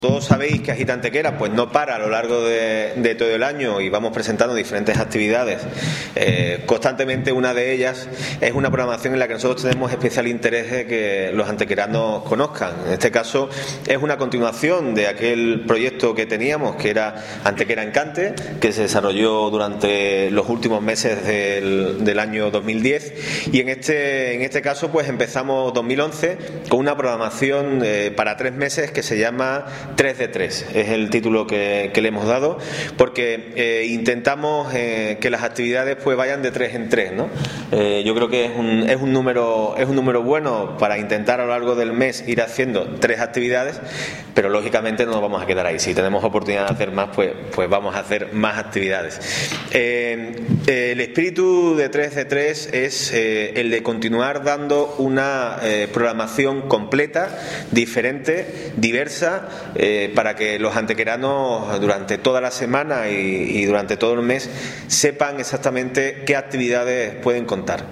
Todos sabéis que Agita Antequera pues no para a lo largo de todo el año y vamos presentando diferentes actividades. Constantemente una de ellas es una programación en la que nosotros tenemos especial interés de que los antequeranos conozcan. En este caso es una continuación de aquel proyecto que teníamos, que era Antequera Encante, que se desarrolló durante los últimos meses del año 2010, y en este caso pues empezamos 2011 con una programación para 3 meses que se llama 3 de 3, es el título que le hemos dado, porque intentamos que las actividades pues vayan de 3 en 3, ¿no? Yo creo que es un número bueno para intentar a lo largo del mes ir haciendo 3 actividades, pero lógicamente no nos vamos a quedar ahí. Si tenemos oportunidad de hacer más, pues vamos a hacer más actividades. El espíritu de 3 de 3 es el de continuar dando una programación completa, diferente, diversa, para que los antequeranos durante toda la semana y durante todo el mes sepan exactamente qué actividades pueden contar.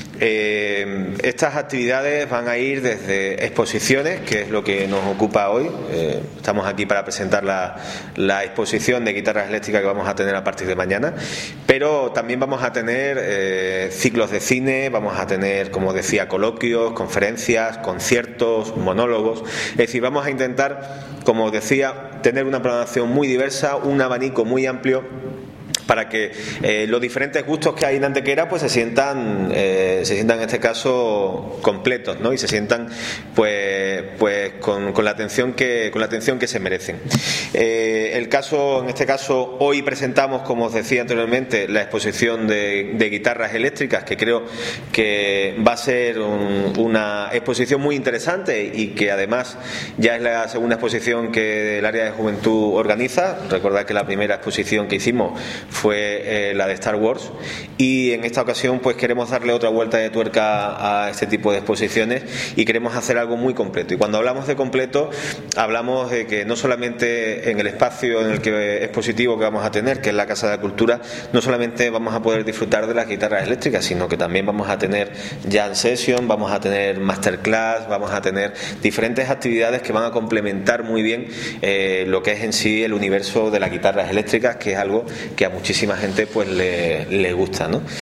Estas actividades van a ir desde exposiciones, que es lo que nos ocupa hoy. Estamos aquí para presentar la exposición de guitarras eléctricas que vamos a tener a partir de mañana, pero también vamos a tener ciclos de cine, vamos a tener, como decía, coloquios, conferencias, conciertos, monólogos. Es decir, vamos a intentar, como decía, tener una programación muy diversa, un abanico muy amplio, para que los diferentes gustos que hay en Antequera pues se sientan en este caso completos, ¿no? Y se sientan pues con la atención que se merecen. En este caso hoy presentamos, como os decía anteriormente, la exposición de guitarras eléctricas, que creo que va a ser una exposición muy interesante y que además ya es la segunda exposición que el área de juventud organiza. Recordad que la primera exposición que hicimos fue la de Star Wars, y en esta ocasión pues queremos darle otra vuelta de tuerca a este tipo de exposiciones y queremos hacer algo muy completo. Y cuando hablamos de completo, hablamos de que no solamente en el espacio expositivo que vamos a tener, que es la Casa de la Cultura, no solamente vamos a poder disfrutar de las guitarras eléctricas, sino que también vamos a tener jam session, vamos a tener masterclass, vamos a tener diferentes actividades que van a complementar muy bien lo que es en sí el universo de las guitarras eléctricas, que es algo que a muchísima gente pues le gusta, ¿no?